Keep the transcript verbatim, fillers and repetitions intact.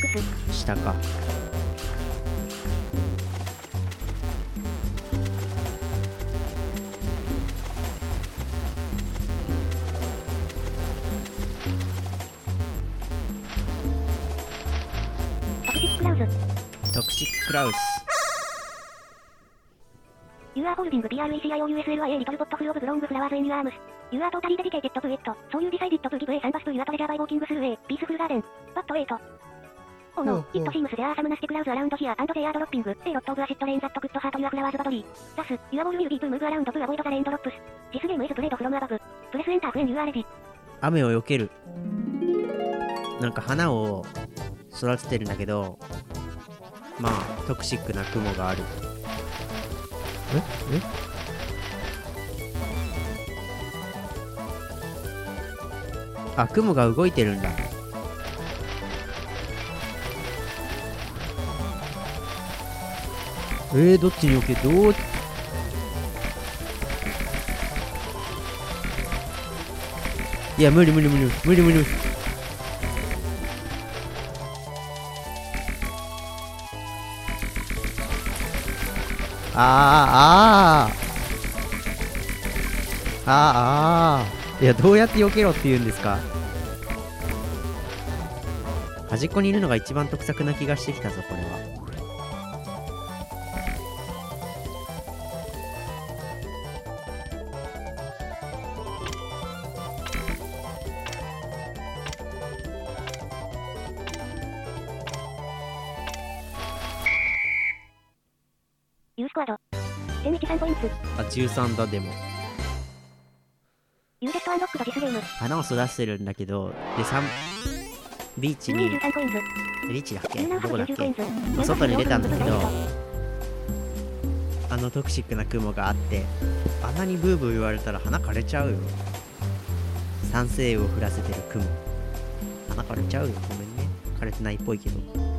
ックス。 下か。 トクシッククラウズ。 トクシッククラウス。 You are holding P R E C I O U S L I A little pot full of long flowers in your arms. You are totally dedicated to it. So you decided to give a sunbath to your treasure by walking through a peaceful garden. But wait. Oh no, it seems there are some nasty clouds around here and they are dropping a lot of acid rain that could hurt your flowers badly. Thus, your goal will be to move around to avoid the raindrops. This game is played from above. Press enter when you are ready. 雨を避ける。なんか花を育ててるんだけど、まあトクシックな雲がある。ええあ、雲が動いてるんだ。えー、どっちに避けどういや無理無理無理無理無理無理。あーあーあーあーいやどうやって避けろって言うんですか。端っこにいるのが一番得策な気がしてきたぞこれは。 ユースクワード。せんじゅうさんポイント。 あ、じゅうさんだでも。 ユーゲストアンロックドディスゲーム。 花を育ててるんだけど、で、さん、ビーチに、 じゅうさんコインズ。 ビーチだっけどこだっけ、 ままあ、外に出たんだけど、あのトクシックな雲があって、あんなにブーブー言われたら花枯れちゃうよ。酸性雨を降らせてる雲。花枯れちゃうよ。ごめんね。枯れてないっぽいけど。